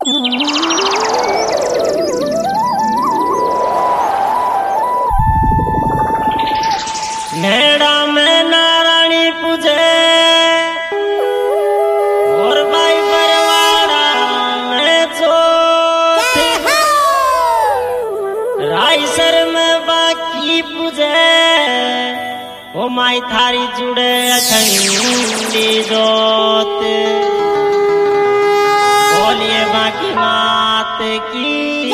नेड़ा में नारायणी पूजे और भाई परवाड़ा में चोट रायसर में बाकी पूजे ओ माई थारी जुड़े अखंडी जोत बोलिए बाकी मात की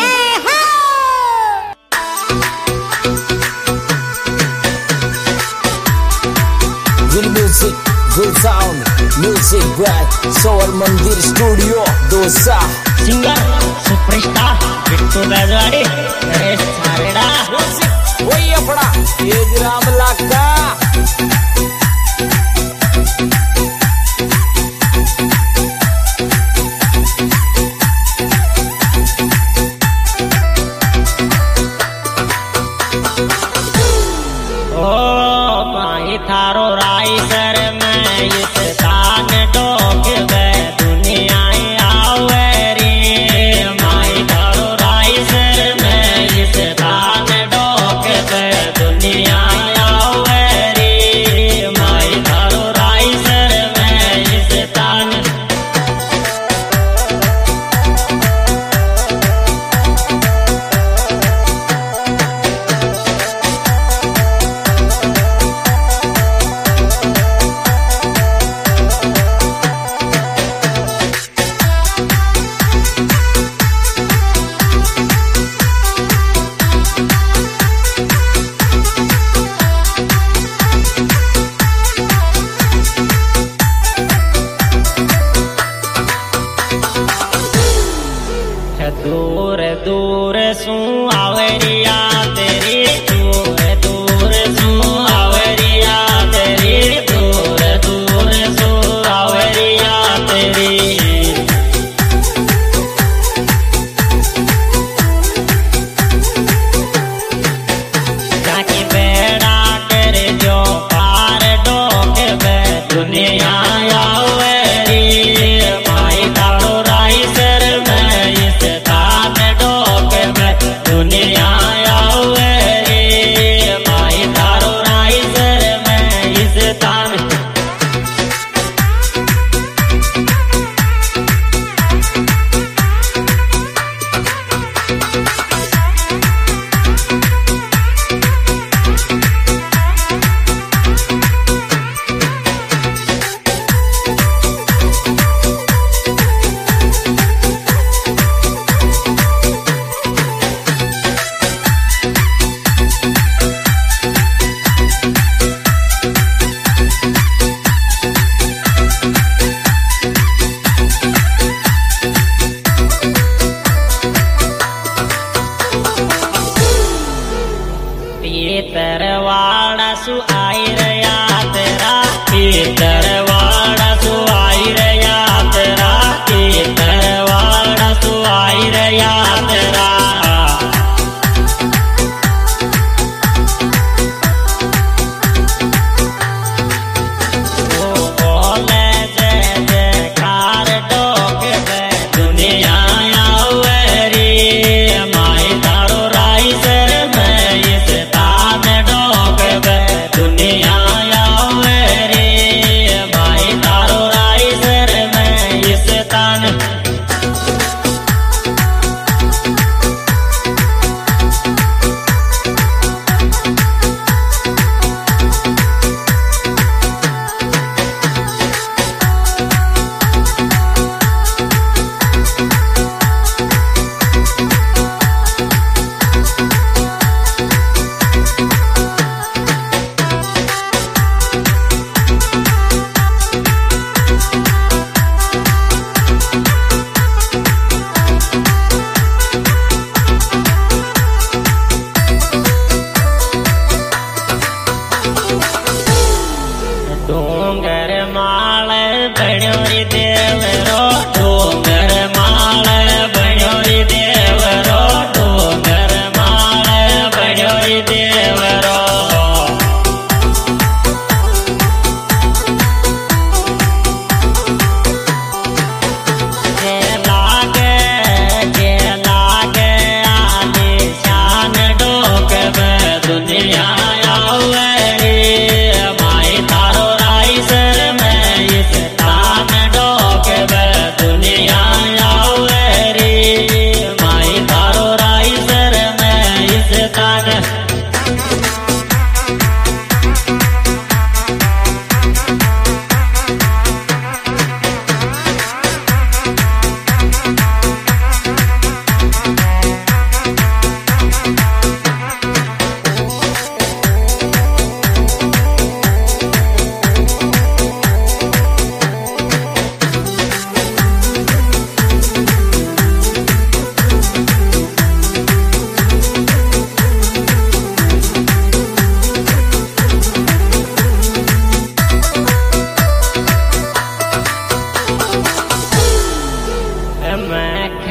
Good music, good sound, music bright, Soul Mandir Studio, Dosa. Singer superstar Bittu Baijwadi Naresh Chhareda वही अपना तेज राम लाका ओ माही थारो रायसर में इस दान डोक वे दुनिया आवे रे माही थारो रायसर में इस दान डोक वे दुनिया आवे रे माही थारो रायसर में इस दान दूर दूर सू आवरिया तेरी दूर दूर सू आवरिया तेरी दूर दूर सू आवरिया तेरी जाके बेड़ा कर जो पार डोक वे दुनिया आवे रे माई तारो रायसर में इस दान डोक में दुनिया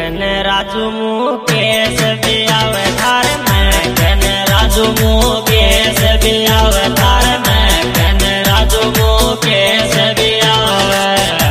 कन राजू मुकेश भी अवतार में कन राजू मुकेश भी अवतार में कन राजू मुकेश भी आवे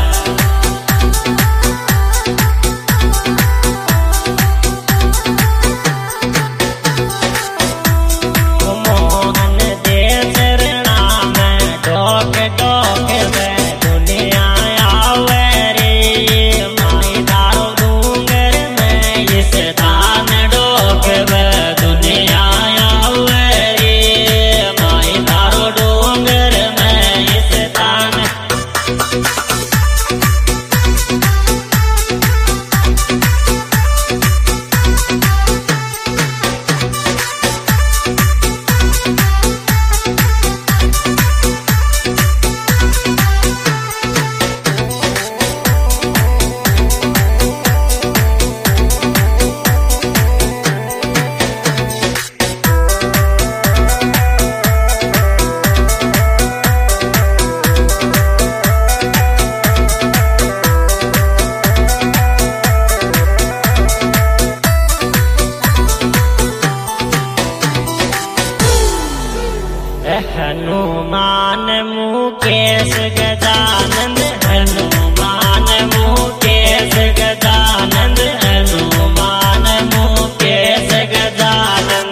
मोहन दे चरणा में डोक डोक में दुनिया आवे रे माई दारो डूंगर में इस दान डोक में दुनिया आवे रे माई दारो डूंगर में इस दान हनुमान मुकेश गजानंद हनुमान मुकेश गजानंद हनुमान मुकेश गजानंद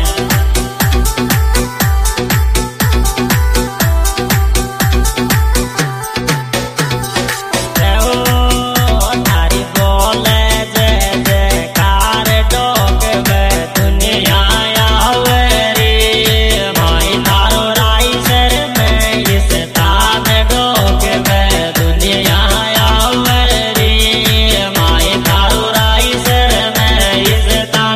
तारी बोले जय जयकार डोक में दुनिया आवे रे माई तारो राइसर में इस दान डोक में दुनिया आवे रे माई तारो राइसर में इस दान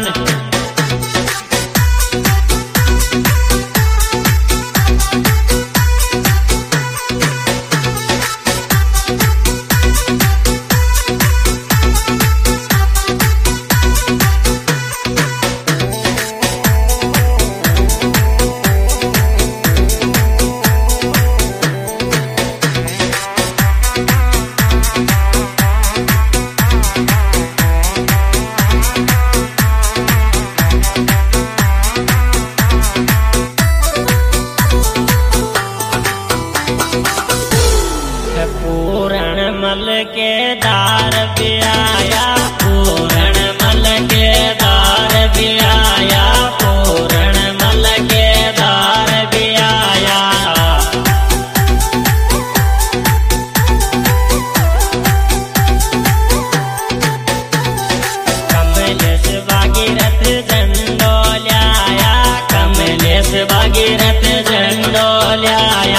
पूरण मल के दार भी आया पूरण मल के दार भी आया पूरण मल के दार भी आया कमलेश भागीरथ झंडो ल्याया कमलेश भागीरथ झंडो ल्याया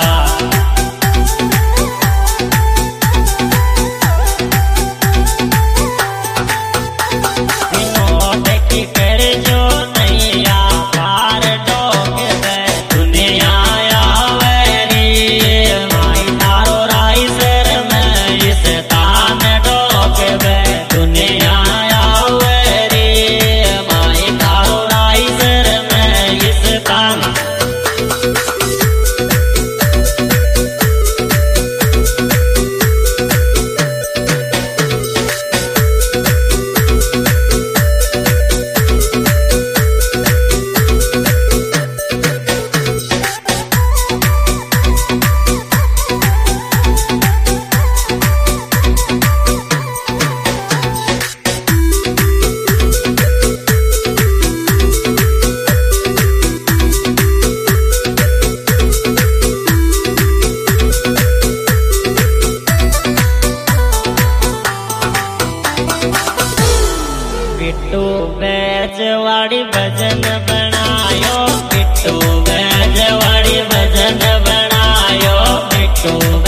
बिट्टू बैजवाड़ी भजन बनायो बिट्टू बैजवाड़ी भजन बनायो बिट्टू